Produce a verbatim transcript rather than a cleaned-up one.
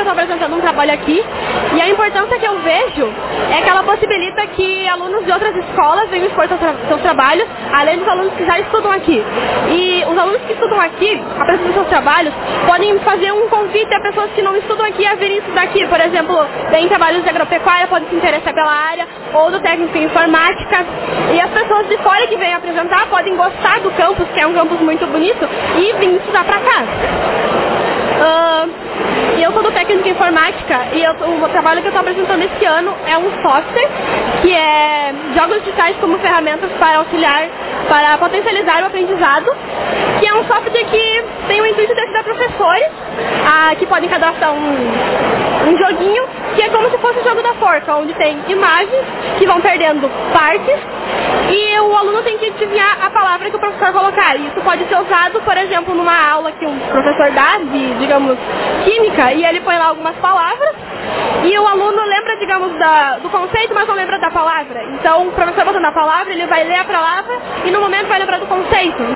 eu estou apresentando um trabalho aqui, e a importância que eu vejo é que ela possibilita que alunos de outras escolas venham expor seus, tra seus trabalhos, além dos alunos que já estudam aqui. E os alunos que estudam aqui, apresentando seus trabalhos, podem fazer um convite a pessoas que não estudam aqui a virem estudar aqui. Por exemplo, tem trabalhos de agropecuária, podem se interessar pela área, ou do técnico em informática. E as pessoas de fora que vêm apresentar podem gostar do campus, que é um campus muito bonito, e vir estudar pra cá. Uh, e eu sou do técnico em informática, e eu, o trabalho que eu estou apresentando esse ano é um software que é jogos digitais como ferramentas para auxiliar, para potencializar o aprendizado, que é um software que tem o intuito de ajudar professores a, que podem cadastrar um, um joguinho, que é como se fosse o jogo da forca, onde tem imagens que vão perdendo partes, e o aluno tem que adivinhar a palavra que o professor colocar. E isso pode ser usado, por exemplo, numa aula que um professor dá de, digamos, química, e ele põe lá algumas palavras, e o aluno lembra, digamos, da, do conceito, mas não lembra da palavra. Então, o professor botando a palavra, ele vai ler a palavra, e no momento vai lembrar do conceito.